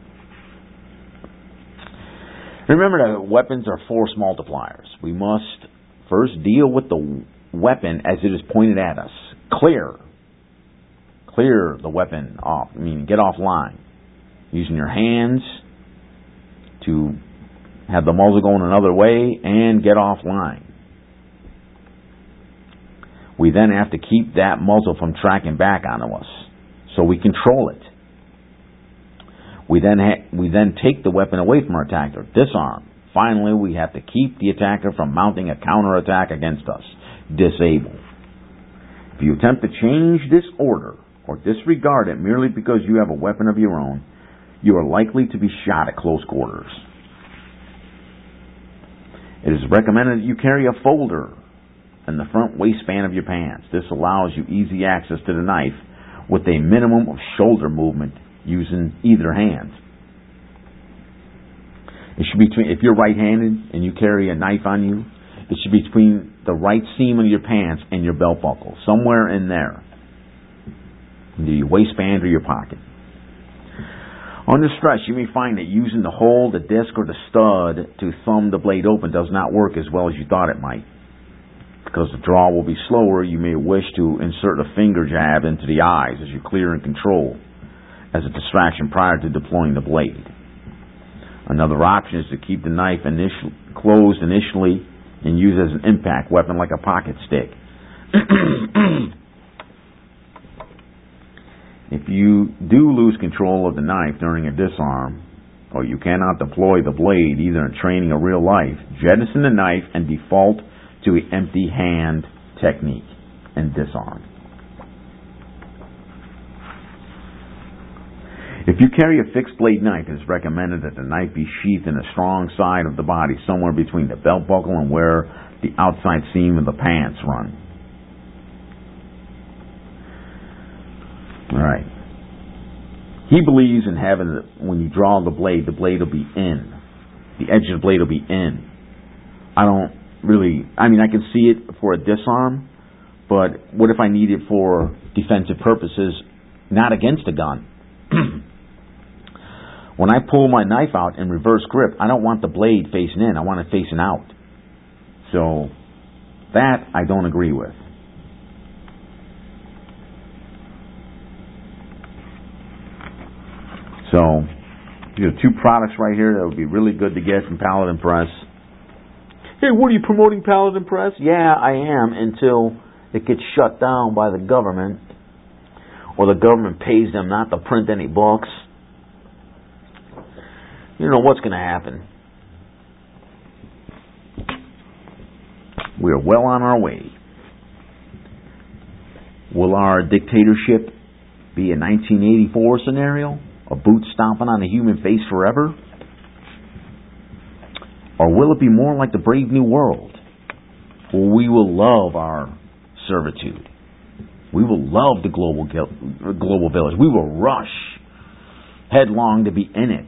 Remember that weapons are force multipliers. We must first deal with the weapon as it is pointed at us. Clear. Clear the weapon off. I mean, get off line. Using your hands to have the muzzle going another way and get off line. We then have to keep that muzzle from tracking back onto us, so we control it. We then ha- we then take the weapon away from our attacker, disarm. Finally, we have to keep the attacker from mounting a counterattack against us, disable. If you attempt to change this order or disregard it merely because you have a weapon of your own, you are likely to be shot at close quarters. It is recommended that you carry a folder in the front waistband of your pants. This allows you easy access to the knife with a minimum of shoulder movement using either hand. It should be between, if you're right-handed and you carry a knife on you, it should be between the right seam of your pants and your belt buckle, somewhere in there, in your waistband or your pocket. Under stress, you may find that using the hole, the disc, or the stud to thumb the blade open does not work as well as you thought it might. Because the draw will be slower, you may wish to insert a finger jab into the eyes as you clear and control as a distraction prior to deploying the blade. Another option is to keep the knife initial, closed initially and use as an impact weapon like a pocket stick. If you do lose control of the knife during a disarm, or you cannot deploy the blade either in training or real life, jettison the knife and default to an empty hand technique and disarm. If you carry a fixed blade knife, it is recommended that the knife be sheathed in the strong side of the body, somewhere between the belt buckle and where the outside seam of the pants run. Alright. He believes in having, the, when you draw the blade, the blade will be in. The edge of the blade will be in. I don't really, I mean, I can see it for a disarm, but what if I need it for defensive purposes, not against a gun? When I pull my knife out in reverse grip, I don't want the blade facing in, I want it facing out. So, that I don't agree with. So, these are two products right here that would be really good to get from Paladin Press. Hey, what are you promoting, Paladin Press? Yeah, I am, until it gets shut down by the government, or the government pays them not to print any books. You know what's going to happen. We are well on our way. Will our dictatorship be a nineteen eighty-four scenario? A boot stomping on the human face forever? Or will it be more like the Brave New World, where we will love our servitude? We will love the global global village. We will rush headlong to be in it.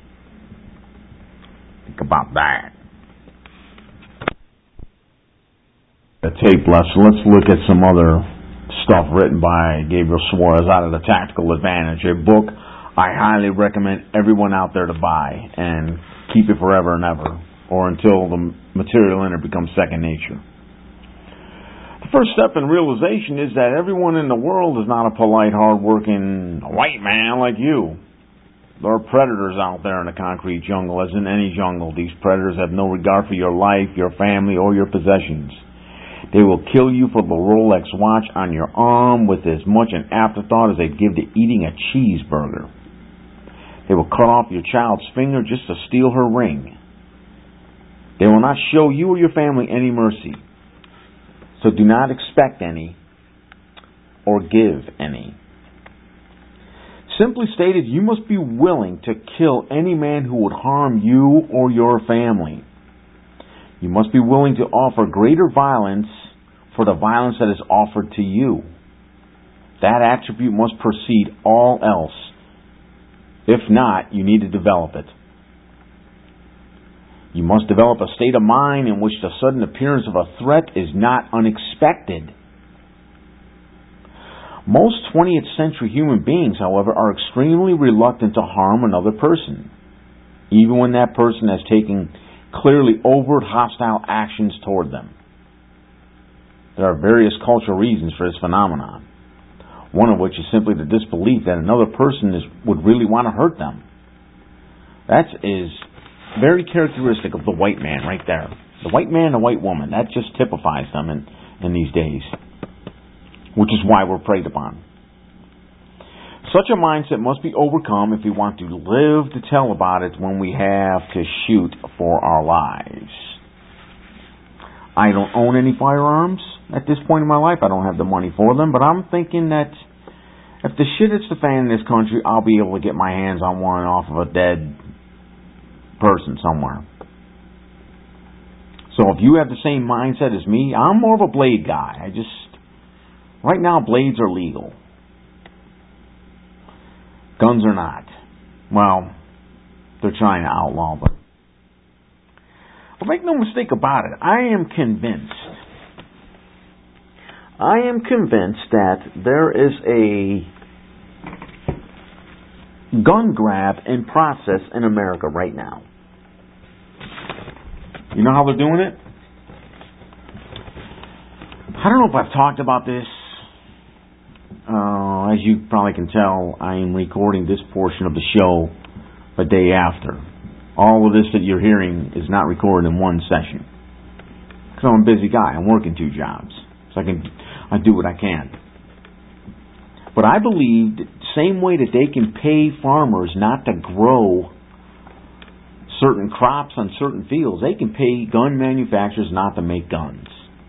Think about that. A tape lesson. Let's look at some other stuff written by Gabriel Suarez out of the Tactical Advantage, a book I highly recommend everyone out there to buy and keep it forever and ever, or until the material in it becomes second nature. The first step in realization is that everyone in the world is not a polite, hard-working white man like you. There are predators out there in the concrete jungle, as in any jungle. These predators have no regard for your life, your family, or your possessions. They will kill you for the Rolex watch on your arm with as much an afterthought as they'd give to eating a cheeseburger. They will cut off your child's finger just to steal her ring. They will not show you or your family any mercy. So do not expect any or give any. Simply stated, you must be willing to kill any man who would harm you or your family. You must be willing to offer greater violence for the violence that is offered to you. That attribute must precede all else. If not, you need to develop it. You must develop a state of mind in which the sudden appearance of a threat is not unexpected. Most twentieth century human beings, however, are extremely reluctant to harm another person, even when that person has taken clearly overt hostile actions toward them. There are various cultural reasons for this phenomenon, one of which is simply the disbelief that another person is, would really want to hurt them. That is very characteristic of the white man right there. The white man and the white woman, that just typifies them in, in these days. which is why we're preyed upon. Such a mindset must be overcome if we want to live to tell about it when we have to shoot for our lives. I don't own any firearms at this point in my life. I don't have the money for them, but I'm thinking that if the shit hits the fan in this country, I'll be able to get my hands on one off of a dead person somewhere. So if you have the same mindset as me, I'm more of a blade guy. I just, right now, blades are legal. Guns are not. Well, they're trying to outlaw them. But make no mistake about it, I am convinced, I am convinced that there is a gun grab in process in America right now. You know how they're doing it? I don't know if I've talked about this. Uh, as you probably can tell, I am recording this portion of the show a day after. All of this that you're hearing is not recorded in one session. Because I'm a busy guy. I'm working two jobs. So I can I do what I can. But I believe that the same way that they can pay farmers not to grow certain crops on certain fields, they can pay gun manufacturers not to make guns.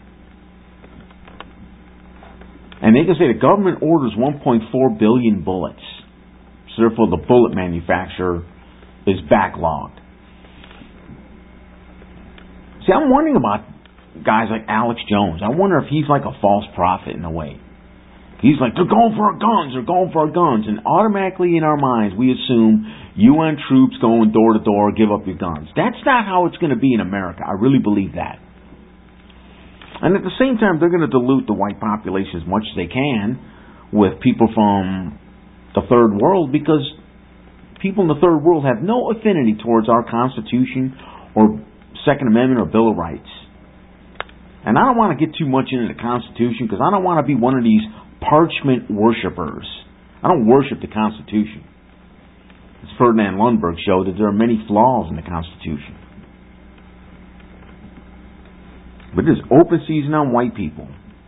And they can say the government orders one point four billion bullets. So therefore the bullet manufacturer is backlogged. See, I'm wondering about guys like Alex Jones. I wonder if he's like a false prophet in a way. He's like, they're going for our guns, they're going for our guns. And automatically in our minds we assume U N troops going door to door, give up your guns. That's not how it's going to be in America. I really believe that. And at the same time, they're going to dilute the white population as much as they can with people from the third world, because people in the third world have no affinity towards our Constitution or Second Amendment or Bill of Rights. And I don't want to get too much into the Constitution because I don't want to be one of these parchment worshippers. I don't worship the Constitution. As Ferdinand Lundberg showed, that there are many flaws in the Constitution. But it is open season on white people.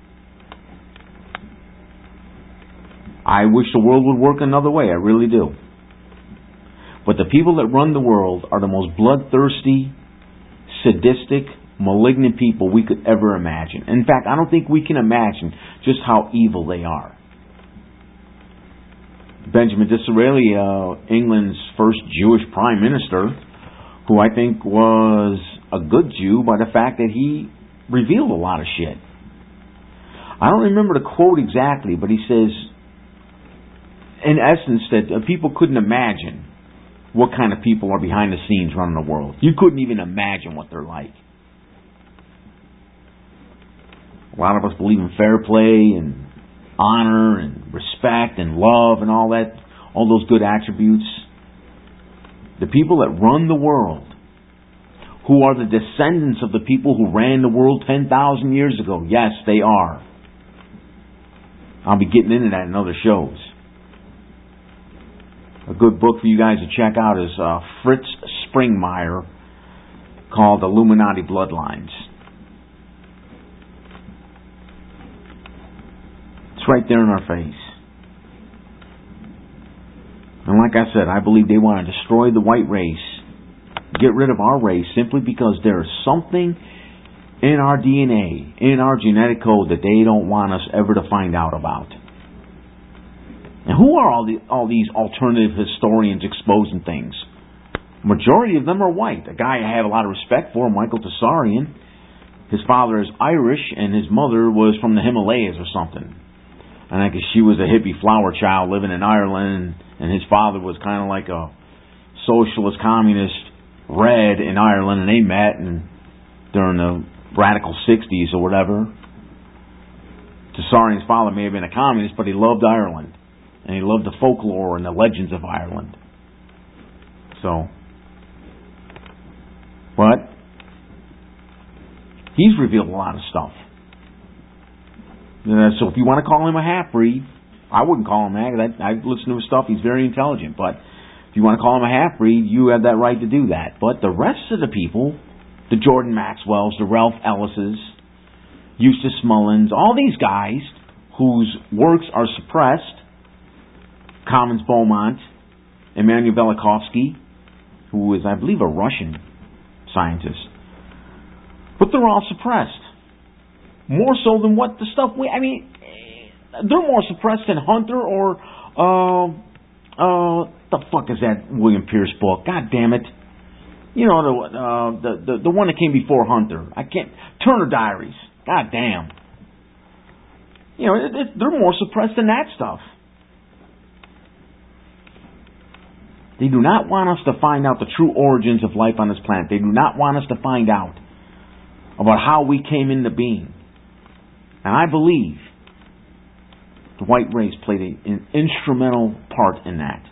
I wish the world would work another way. I really do. But the people that run the world are the most bloodthirsty, sadistic, malignant people we could ever imagine. In fact, I don't think we can imagine just how evil they are. Benjamin Disraeli, uh, England's first Jewish prime minister, who I think was a good Jew by the fact that he revealed a lot of shit. I don't remember the quote exactly, but he says, in essence, that uh, people couldn't imagine what kind of people are behind the scenes running the world. You couldn't even imagine what they're like. A lot of us believe in fair play and honor and respect and love and all that, all those good attributes. The people that run the world, who are the descendants of the people who ran the world ten thousand years ago. Yes, they are. I'll be getting into that in other shows. A good book for you guys to check out is uh, Fritz Springmeier, called Illuminati Bloodlines. It's right there in our face. And like I said, I believe they want to destroy the white race, get rid of our race, simply because there's something in our D N A, in our genetic code, that they don't want us ever to find out about. And who are all, the, all these alternative historians exposing things? Majority of them are white. A guy I have a lot of respect for, Michael Tsarian. His father is Irish and his mother was from the Himalayas or something. And I guess she was a hippie flower child living in Ireland, and his father was kind of like a socialist, communist red in Ireland, and they met and during the radical sixties or whatever. Tsarian's father may have been a communist, but he loved Ireland. And he loved the folklore and the legends of Ireland. So, but he's revealed a lot of stuff. Uh, so if you want to call him a half-breed, I wouldn't call him that. I, I've listened to his stuff. He's very intelligent. But if you want to call him a half-breed, you have that right to do that. But the rest of the people, the Jordan Maxwells, the Ralph Ellises, Eustace Mullins, all these guys whose works are suppressed, Commons Beaumont, Immanuel Velikovsky, who is, I believe, a Russian scientist. But they're all suppressed. More so than what the stuff we... I mean, they're more suppressed than Hunter or... Uh, uh, the fuck is that William Pierce book? God damn it. You know, the, uh, the, the, the one that came before Hunter. I can't... Turner Diaries. God damn. You know, it, it, they're more suppressed than that stuff. They do not want us to find out the true origins of life on this planet. They do not want us to find out about how we came into being. And I believe the white race played a, an instrumental part in that.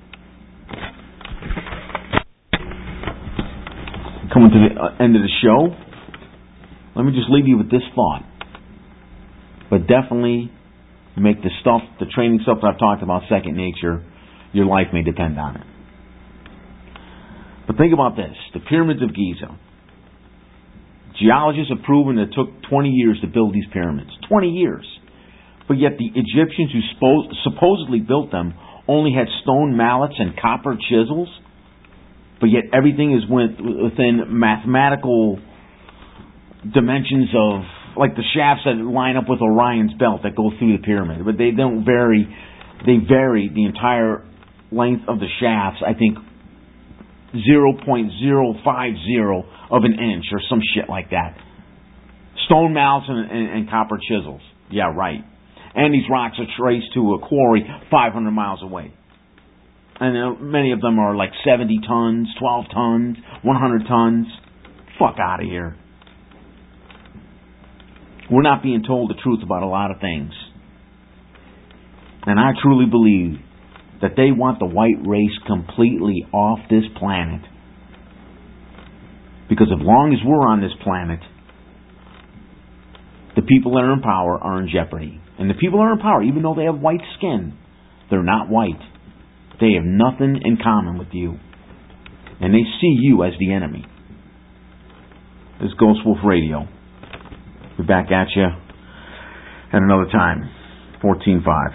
Coming to the uh, end of the show, let me just leave you with this thought. But definitely make the stuff, the training stuff that I've talked about, second nature. Your life may depend on it. But think about this. The pyramids of Giza. Geologists have proven that it took twenty years to build these pyramids. twenty years. But yet the Egyptians who spo- supposedly built them only had stone mallets and copper chisels. But yet everything is within mathematical dimensions of, like the shafts that line up with Orion's belt that go through the pyramid. But they don't vary. They vary the entire length of the shafts, I think, zero point zero five zero of an inch or some shit like that. Stone mallets and, and, and copper chisels. Yeah, right. And these rocks are traced to a quarry five hundred miles away. And uh, many of them are like seventy tons, twelve tons, one hundred tons. Fuck out of here. We're not being told the truth about a lot of things. And I truly believe that they want the white race completely off this planet. Because as long as we're on this planet, the people that are in power are in jeopardy. And the people that are in power, even though they have white skin, they're not white. They have nothing in common with you. And they see you as the enemy. This is Ghost Wolf Radio. We're back at you at another time. fourteen five.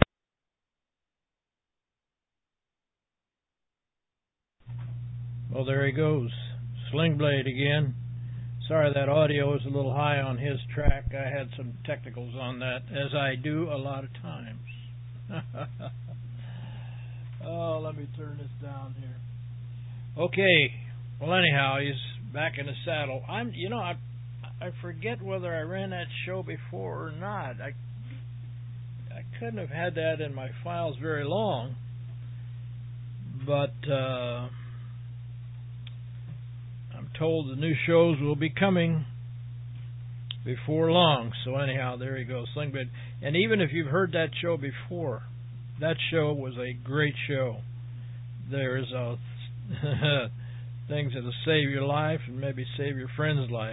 Well, there he goes. Sling Blade again. Sorry that audio is a little high on his track. I had some technicals on that, as I do a lot of times. Oh, let me turn this down here. Okay. Well, anyhow, he's back in the saddle. I'm, you know, I, I forget whether I ran that show before or not. I, I couldn't have had that in my files very long, but uh, I'm told the new shows will be coming before long. So anyhow, there you go, Sling Blade. And even if you've heard that show before, that show was a great show. There's uh, things that'll save your life and maybe save your friend's life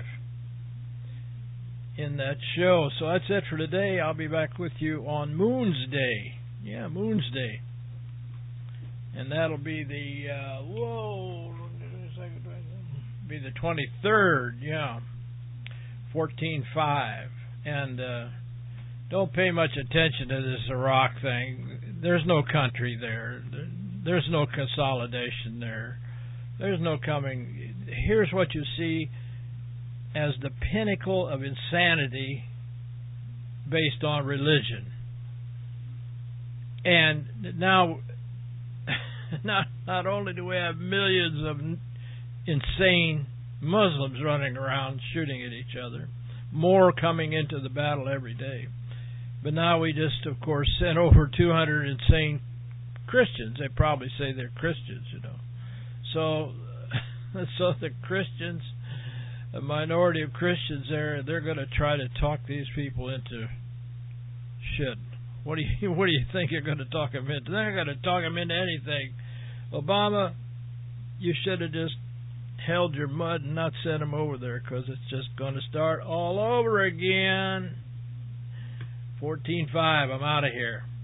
in that show. So that's it for today. I'll be back with you on Moon's Day. Yeah, Moon's Day. And that'll be the, uh, whoa, be the twenty-third, yeah, fourteen five. And uh, don't pay much attention to this Iraq thing. There's no country there. There's no consolidation there. There's no coming. Here's what you see as the pinnacle of insanity based on religion. And now, not, not only do we have millions of insane Muslims running around shooting at each other, more coming into the battle every day, but now we just, of course, sent over two hundred insane Christians. They probably say they're Christians, you know. So, so the Christians, a minority of Christians there, they're going to try to talk these people into shit. What do you what do you think you're going to talk them into? They're not going to talk them into anything. Obama, you should have just held your mud and not sent them over there, because it's just going to start all over again. fourteen five, I'm out of here.